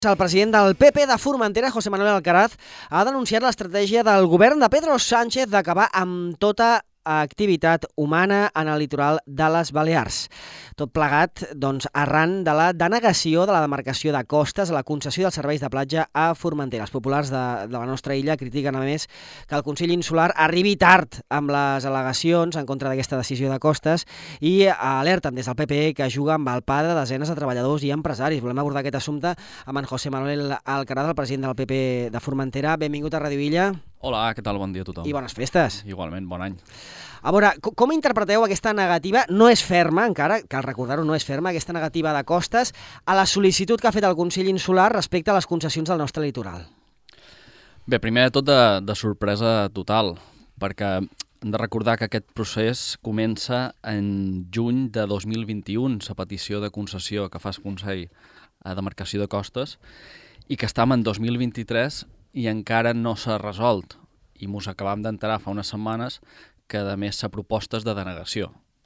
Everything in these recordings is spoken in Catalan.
El president del PP de Formentera, José Manuel Alcaraz, ha denunciat l'estratègia del govern de Pedro Sánchez d'acabar amb tota activitat humana en el litoral de les Balears. Tot plegat, doncs, arran de la denegació de la demarcació de costes a la concessió dels serveis de platja a Formentera. Els populars de la nostra illa critiquen, a més, que el Consell Insular arribi tard amb les al·legacions en contra d'aquesta decisió de costes i alerten des del PP que juga amb el pa de desenes de treballadors i empresaris. Volem abordar aquest assumpte amb en José Manuel Alcaraz, el president del PP de Formentera. Benvingut a Ràdio Illa. Hola, què tal? Bon dia a tothom. I bones festes. Igualment, bon any. A veure, com interpreteu aquesta negativa, no és ferma encara, cal recordar-ho, no és ferma, aquesta negativa de costes a la sol·licitud que ha fet el Consell Insular respecte a les concessions del nostre litoral? Bé, primer de tot de sorpresa total, perquè hem de recordar que aquest procés comença en juny de 2021, la petició de concessió que fa el Consell a demarcació de costes, i que estem en 2023 i encara no s'ha resolt. I mos acabam d'enterar fa unes setmanes que, a més, s'ha propostes de denegació.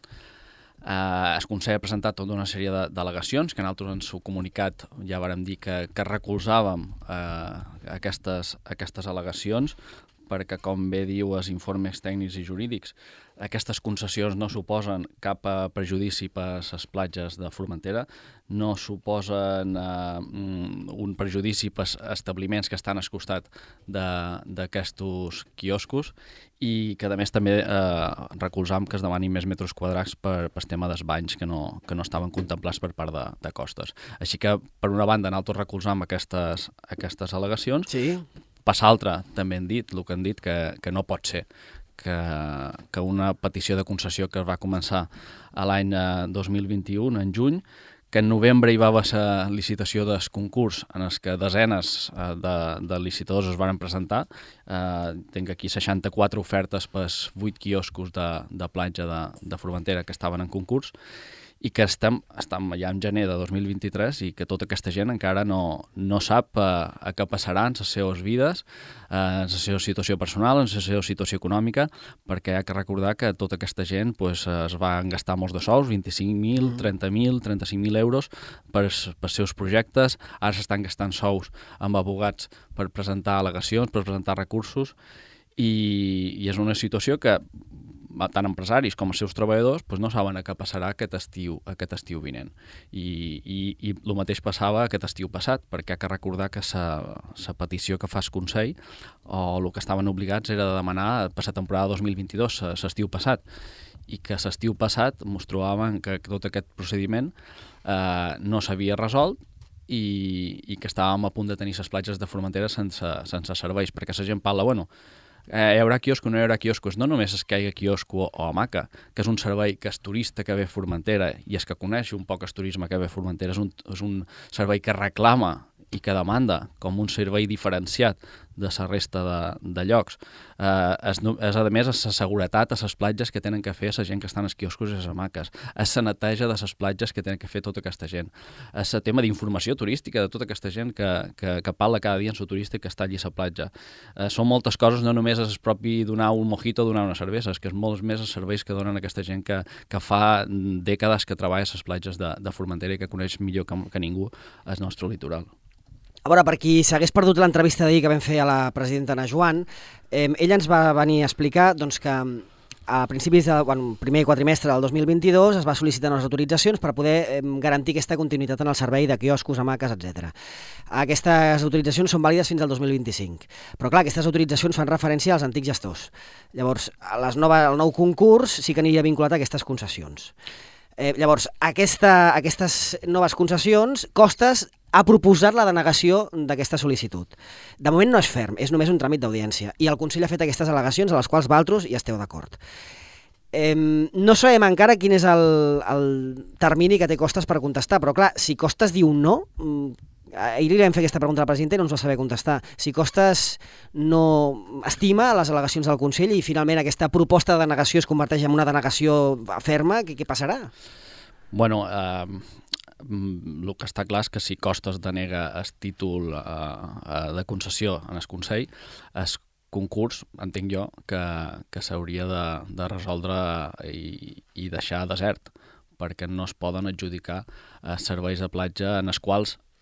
El Consell ha presentat tota una sèrie d'al·legacions, que nosaltres en el comunicat ja vàrem dir que recolzàvem aquestes al·legacions, perquè, com bé diu els informes tècnics i jurídics, aquestes concessions no suposen cap perjudici per les platges de Formentera, no suposen un perjudici per establiments que estan al costat d'aquests quioscos i que, a més, també recolzam que es demanin més metres quadrats per el tema dels banys que no estaven contemplats per part de costes. Així que, per una banda, nosaltres recolzam aquestes al·legacions. Sí. Per l'altra, també han dit, el que han dit, que no pot ser que una petició de concessió que va començar a l'any 2021, en juny, que en novembre hi va haver la licitació del concurs en els que desenes de licitadors es van presentar. Tinc aquí 64 ofertes per 8 quioscos de platja de Formentera que estaven en concurs, i que estem ja en gener de 2023 i que tota aquesta gent encara no sap què passarà en les seves vides, en la seva situació personal, en la seva situació econòmica, perquè hi ha que recordar que tota aquesta gent es va gastar molts de sous, 25.000, 30.000, 35.000 euros per seus projectes. Ara s'estan gastant sous amb abogats per presentar al·legacions, per presentar recursos, i és una situació que tant empresaris com els seus treballadors no saben què passarà aquest estiu vinent. I el mateix passava aquest estiu passat, perquè hi ha que recordar que la petició que fa el Consell, o el que estaven obligats era de demanar per la temporada 2022, l'estiu passat, i que l'estiu passat ens trobàvem que tot aquest procediment no s'havia resolt i que estàvem a punt de tenir les platges de Formentera sense serveis, perquè la gent parla, hi haurà quiosco, no hi haurà quioscos. No només és que hi hagi quiosco o hamaca, que és un servei que és turista que ve a Formentera i és que coneix un poc el turisme que ve a Formentera, és un servei que reclama i que demanda com un servei diferenciat de la resta de llocs. És, a més, la seguretat a les platges que tenen que fer la gent que estan als quioscos i les hamaques. És la neteja de les platges que tenen que fer tota aquesta gent. És el tema d'informació turística de tota aquesta gent que parla cada dia en el turista que està allí a la platja. Són moltes coses, no només és propi donar un mojito o donar una cervesa, és que és molts més els serveis que donen aquesta gent que fa dècades que treballa a les platges de Formentera i que coneix millor que ningú el nostre litoral. A veure, per qui s'hagués perdut l'entrevista d'ahir que vam fer a la presidenta Ana Joan, ella ens va venir a explicar que a principis del primer quatrimestre del 2022 es va sol·licitar unes autoritzacions per poder garantir aquesta continuïtat en el servei de quioscos, hamaques, etc. Aquestes autoritzacions són vàlides fins al 2025, però clar, aquestes autoritzacions fan referència als antics gestors. Llavors, el nou concurs sí que aniria vinculat a aquestes concessions. Llavors, aquestes noves concessions, Costes ha proposat la denegació d'aquesta sol·licitud. De moment no és ferm, és només un tràmit d'audiència, i el Consell ha fet aquestes al·legacions a les quals vosaltres hi esteu d'acord. No sabem encara quin és el termini que té Costes per contestar, però clar, si Costes diu no, ahir li vam fer aquesta pregunta a la presidenta i no ens va saber contestar. Si Costes no estima les al·legacions del Consell i finalment aquesta proposta de denegació es converteix en una denegació ferma, què passarà? Bueno, el que està clar és que si Costes denega el títol de concessió en el Consell, el concurs, entenc jo, que s'hauria de resoldre i deixar desert, perquè no es poden adjudicar serveis de platja en els quals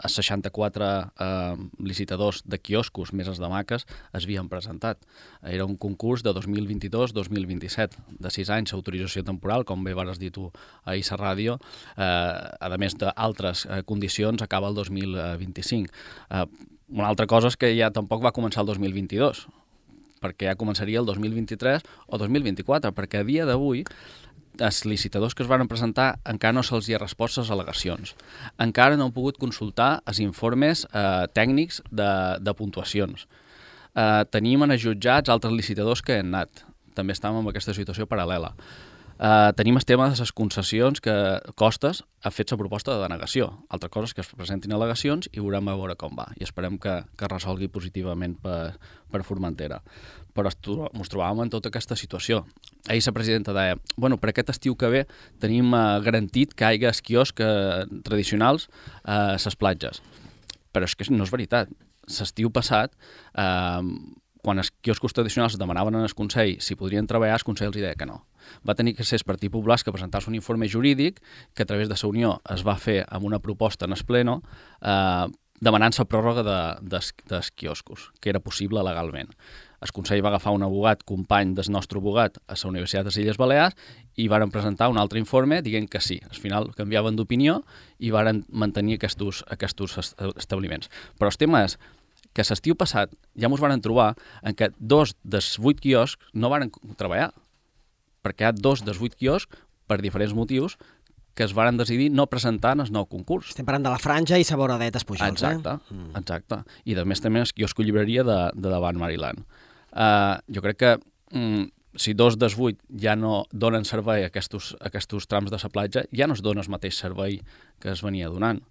64 licitadors de quioscos més els de maques es havien presentat. Era un concurs de 2022-2027, de 6 anys, autorització temporal, com bé vas dir tu a Issa Ràdio, a més d'altres condicions, acaba el 2025. Una altra cosa és que ja tampoc va començar el 2022, perquè ja començaria el 2023 o 2024, perquè a dia d'avui els licitadors que es van presentar encara no se'ls hi ha respost les al·legacions. Encara no han pogut consultar els informes tècnics de puntuacions. Tenim en els jutjats altres licitadors que han anat. També estàvem en aquesta situació paral·lela. Tenim el tema de les concessions que Costes ha fet la proposta de denegació. Altra cosa és que es presentin al·legacions i veurem a veure com va. I esperem que resolgui positivament per Formentera. Però ens trobàvem en tota aquesta situació. Ahir la presidenta deia, bueno, per aquest estiu que ve tenim garantit que hi hagi quioscs tradicionals a les platges. Però és que no és veritat. L'estiu passat, quan els quioscos tradicionals demanaven al Consell si podrien treballar, el Consell els deia que no. Va tenir que ser el Partit Popular que presentés un informe jurídic que a través de la Unió es va fer amb una proposta en el pleno demanant la pròrroga dels quioscos, que era possible legalment. El Consell va agafar un abogat, company del nostre abogat a la Universitat de les Illes Balears i varen presentar un altre informe dient que sí. Al final canviaven d'opinió i varen mantenir aquests establiments. Però el tema és que l'estiu passat ja ens van trobar en què 2 dels 8 quioscs no van treballar, perquè hi ha 2 dels 8 quioscs, per diferents motius, que es van decidir no presentar en el nou concurs. Estem parlant de la Franja i Saboradet Espujols, Exacte. I a més també el quiosco llibreria de davant Maryland. Jo crec que si 2 dels 8 ja no donen servei a aquests trams de la platja, ja no es dona el mateix servei que es venia donant.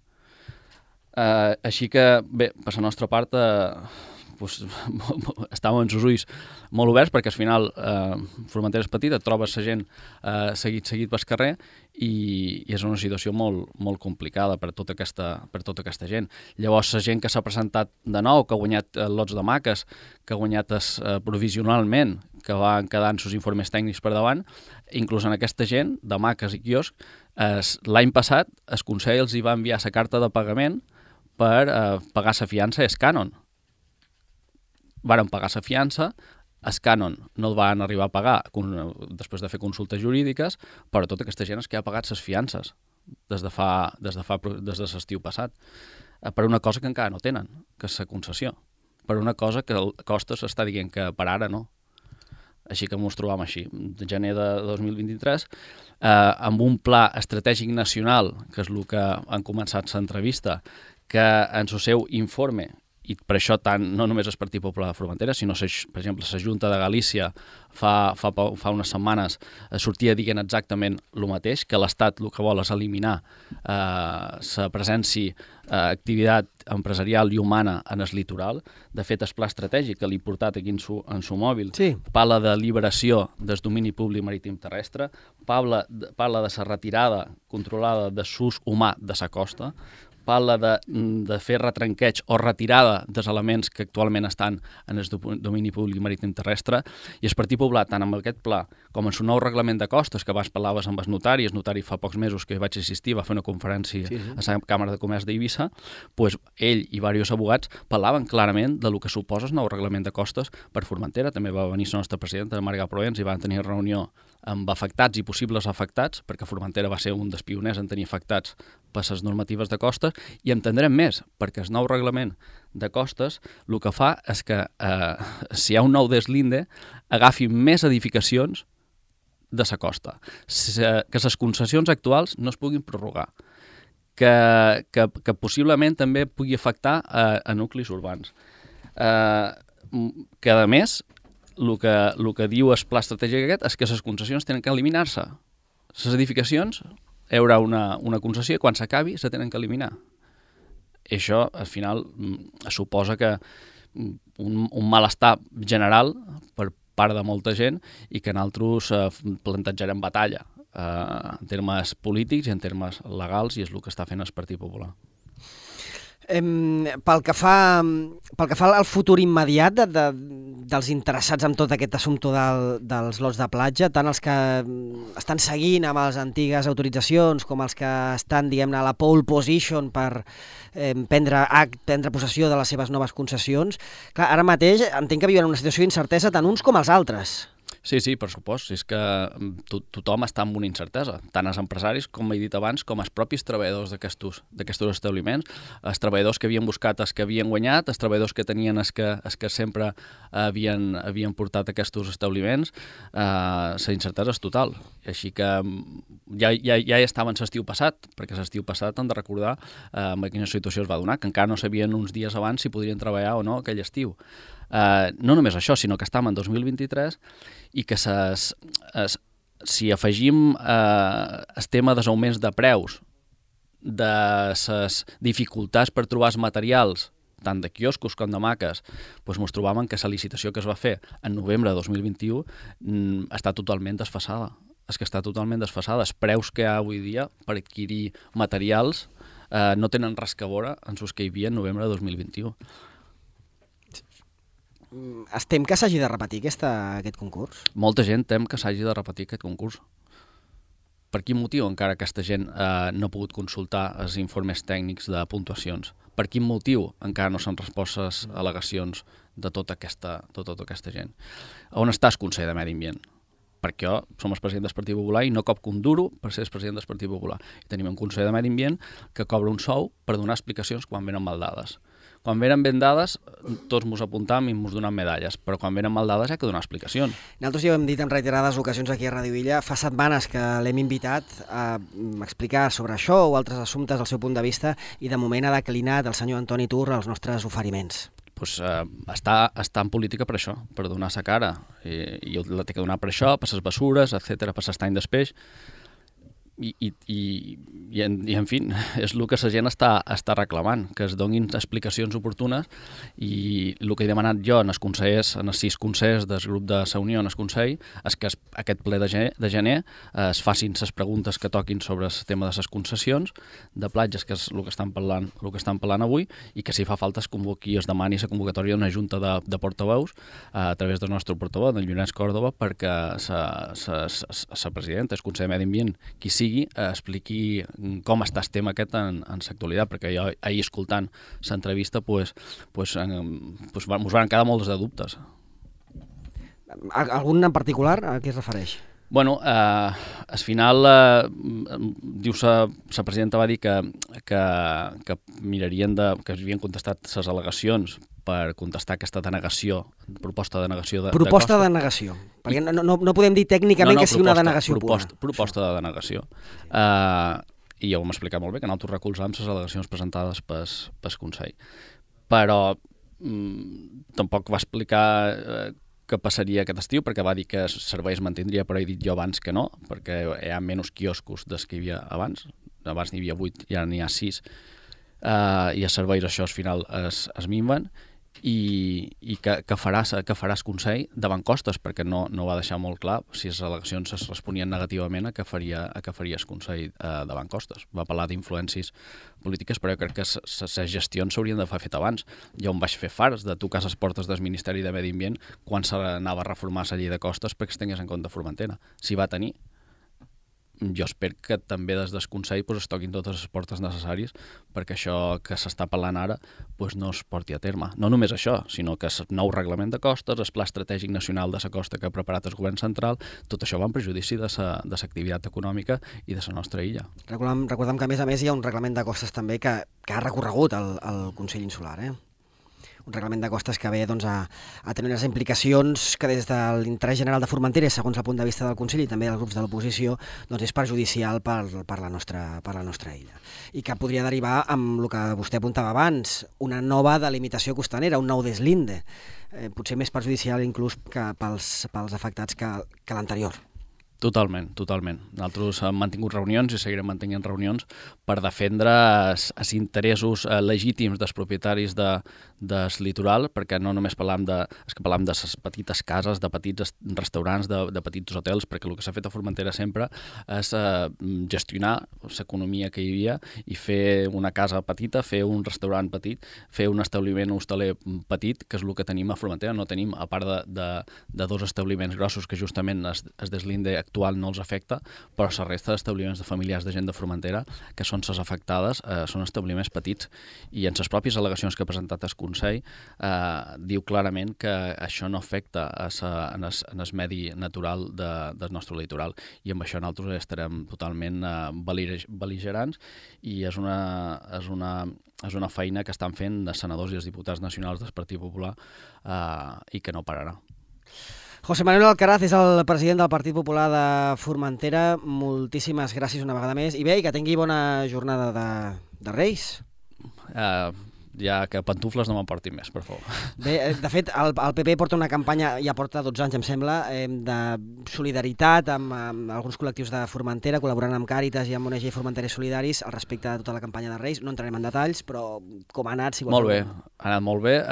Així que, bé, per la nostra part, estàvem amb els ulls molt oberts perquè al final Formentera és petita, et trobes la gent seguit pel carrer i és una situació molt complicada per tota aquesta gent. Llavors la gent que s'ha presentat de nou, que ha guanyat lots de maques, que ha guanyat provisionalment, que van quedar en els informes tècnics per davant, inclús en aquesta gent de maques i quiosc, l'any passat el Consell els hi va enviar la carta de pagament per pagar la fiança i el cànon. Varen pagar la fiança, el cànon no el van arribar a pagar després de fer consultes jurídiques, però tota aquesta gent és que ha pagat les fiances des de l'estiu passat, per una cosa que encara no tenen, que és la concessió, per una cosa que el Costes està dient que per ara no. Així que ens trobam així, de gener de 2023, amb un pla estratègic nacional, que és el que han començat l'entrevista, que en el seu informe, i per això tant no només el Partit Popular de Formentera, sinó, per exemple, la Junta de Galícia fa unes setmanes sortia dient exactament el mateix, que l'Estat el que vol és eliminar la presència, activitat empresarial i humana en el litoral. De fet, el pla estratègic que l'he portat aquí en su mòbil parla de liberació del domini públic marítim terrestre, parla de la retirada controlada de l'ús humà de la costa, parla de fer retranqueig o retirada dels elements que actualment estan en el domini públic marítim terrestre, i el Partit Popular, tant amb aquest pla com en el nou reglament de costes, que abans parlaves amb el notari fa pocs mesos que vaig assistir, va fer una conferència a la Càmera de Comerç d'Eivissa, doncs ell i diversos abogats parlaven clarament de lo que suposa el nou reglament de costes per Formentera. També va venir la nostra presidenta, Marga Proens, i van tenir reunió amb afectats i possibles afectats, perquè Formentera va ser un dels pioners en tenir afectats per les normatives de costes, i entendrem més, perquè el nou reglament de costes el que fa és que si hi ha un nou deslinde agafi més edificacions de la costa, que les concessions actuals no es puguin prorrogar, que possiblement també pugui afectar a nuclis urbans, que a més el que diu el pla estratègic aquest és que les concessions tenen que eliminar-se. Les edificacions, hi haurà una concessió i quan s'acabi se tenen que eliminar. I això, al final, suposa que un malestar general per part de molta gent i que nosaltres plantejarem batalla en termes polítics i en termes legals, i és el que està fent el Partit Popular. Pel que fa al futur immediat dels interessats en tot aquest assumpte dels lots de platja, tant els que estan seguint amb les antigues autoritzacions com els que estan, diguem-ne, a la pole position per prendre possessió de les seves noves concessions, clar, ara mateix entenc que viuen una situació d'incertesa tant uns com els altres. Sí, per supost. És que tothom està amb una incertesa, tant els empresaris, com he dit abans, com els propis treballadors d'aquests establiments, els treballadors que havien buscat els que havien guanyat, els treballadors que tenien els que sempre havien portat aquests establiments, la incertesa és total. Així que ja estava en l'estiu passat, perquè l'estiu passat hem de recordar en quina situació es va donar, que encara no sabien uns dies abans si podrien treballar o no aquell estiu. No només això, sinó que estem en 2023 i que si afegim el tema dels augments de preus, de les dificultats per trobar els materials, tant de quioscos com de maques, doncs ens trobàvem que la licitació que es va fer en novembre de 2021 està totalment desfasada. És que està totalment desfasada. Els preus que hi ha avui dia per adquirir materials no tenen res a veure amb els que hi havia en novembre de 2021. Es tem que s'hagi de repetir aquest concurs? Molta gent tem que s'hagi de repetir aquest concurs. Per quin motiu encara aquesta gent no ha pogut consultar els informes tècnics de puntuacions? Per quin motiu encara no s'han respost les al·legacions de tota aquesta gent? On està el Consell de Medi Ambient? Perquè jo som el president del Partit Popular i no cobro un duro per ser el president del Partit Popular. I tenim un Consell de Medi Ambient que cobra un sou per donar explicacions quan venen mal dades. Quan venen ben dades, tots ens apuntam i ens donem medalles, però quan venen mal dades hi ha que donar explicacions. Nosaltres ja ho hem dit en reiterades ocasions aquí a Ràdio Illa, fa setmanes que l'hem invitat a explicar sobre això o altres assumptes del seu punt de vista i de moment ha declinat el senyor Antoni Tur els nostres oferiments. Pues, està en política per això, per donar sa cara, i la té que donar per això, per les bessures, etc, per l'estany d'espeix, i en fi, és el que la gent està reclamant, que es donin explicacions oportunes, i el que he demanat jo en els 6 consellers del grup de la Unió en el Consell és que aquest ple de gener es facin les preguntes que toquin sobre el tema de les concessions de platges, que és el que estan parlant avui, i que si fa falta es convoqui, es demani la convocatòria d'una junta de portaveus a través del nostre portaveu, del Llorenç Còrdova, perquè la presidenta, el Consell de Medi Ambient, qui sigui, expliqui com està el tema aquest en l'actualitat, perquè jo ahir escoltant l'entrevista ens van quedar molts de dubtes. Algun en particular a què es refereix? Bueno, al final la presidenta va dir que mirarien que havien contestat les al·legacions per contestar aquesta proposta de denegació de costes. Proposta de denegació, perquè no podem dir tècnicament que sigui una denegació pura. Proposta de denegació. I ja ho hem explicat molt bé, que nosaltres recolzàvem les al·legacions presentades pel Consell. Però tampoc va explicar què passaria aquest estiu, perquè va dir que el servei es mantindria, però he dit jo abans que no, perquè hi ha menys quioscos des que hi havia abans. Abans n'hi havia 8 i ara n'hi ha 6. I els serveis això al final es minven, i que farà el Consell davant costes, perquè no va deixar molt clar si les al·legacions es responien negativament a què faria el Consell davant costes. Va parlar d'influències polítiques, però jo crec que les gestions s'haurien de fer fet abans. Jo em vaig fer farts de tocar les portes del Ministeri de Medi Ambient quan s'anava a reformar la llei de costes perquè es tingués en compte Formentera. Si va tenir, jo espero que també des del Consell es toquin totes les portes necessàries perquè això que s'està parlant ara no es porti a terme. No només això, sinó que el nou reglament de costes, el Pla Estratègic Nacional de la Costa que ha preparat el Govern Central, tot això va en prejudici de l'activitat econòmica i de la nostra illa. Recordem que, a més, hi ha un reglament de costes també que ha recorregut al Consell Insular, un reglament de costes que ve a tenir unes implicacions que des de l'interès general de Formentera, segons el punt de vista del Consell i també dels grups de l'oposició, és perjudicial per la nostra illa. I que podria derivar amb el que vostè apuntava abans, una nova delimitació costanera, un nou deslinde, potser més perjudicial inclús que pels afectats que l'anterior. Totalment, totalment. Nosaltres hem mantingut reunions i seguirem mantenint reunions per defendre els interessos legítims dels propietaris del litoral, perquè no només parlam de les petites cases, de petits restaurants, de petits hotels, perquè el que s'ha fet a Formentera sempre és gestionar l'economia que hi havia i fer una casa petita, fer un restaurant petit, fer un establiment hosteler petit, que és el que tenim a Formentera. No tenim, a part de dos establiments grossos que justament es deslinde actual no els afecta, però la resta d'establiments de familiars de gent de Formentera, que són les afectades, són establiments petits. I en les pròpies al·legacions que ha presentat el Consell diu clarament que això no afecta en el medi natural del nostre litoral. I amb això nosaltres estarem totalment bel·ligerants i és una feina que estan fent els senadors i els diputats nacionals del Partit Popular i que no pararà. José Manuel Alcaraz és el president del Partit Popular de Formentera. Moltíssimes gràcies una vegada més. I bé, que tingui bona jornada de Reis. Ja que pantufles no m'emportin més, per favor. Bé, de fet, el PP porta una campanya, ja porta 12 anys, em sembla, de solidaritat amb alguns col·lectius de Formentera, col·laborant amb Càritas i amb ONG Formenteres Solidaris al respecte de tota la campanya de Reis. No entrarem en detalls, però com ha anat? Molt bé, ha anat molt bé.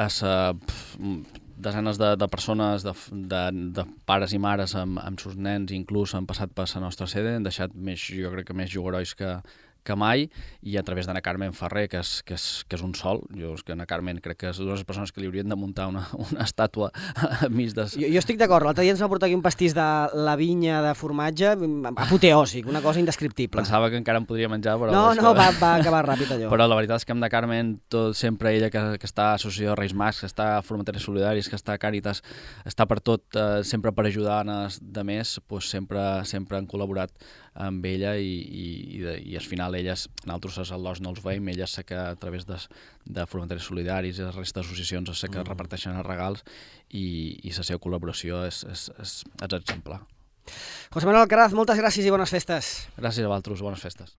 Desenes de persones, de pares i mares amb seus nens, inclús han passat per la nostra sede, han deixat jo crec que més jugadors que mai, i a través d'Anna Carmen Ferrer, que és un sol. Jo és que Anna Carmen crec que és una de les persones que li haurien de muntar una estàtua mig de... Jo estic d'acord. L'altre dia ens va portar aquí un pastís de la vinya de formatge apoteòsic, una cosa indescriptible. Pensava que encara em podria menjar, però... No, va acabar ràpid allò. Però la veritat és que Anna Carmen, sempre ella que està a l'Associació Reis Mags, que està a Formenteres Solidaris, que està a Càritas, està per tot, sempre per ajudar els altres, sempre han col·laborat amb ella i al final nosaltres els al·los no els veiem, elles sé que a través de Formenteres Solidaris i la resta d'associacions sé que reparteixen els regals i la seva col·laboració és exemplar. José Manuel Alcaraz, moltes gràcies i bones festes. Gràcies a vosaltres, bones festes.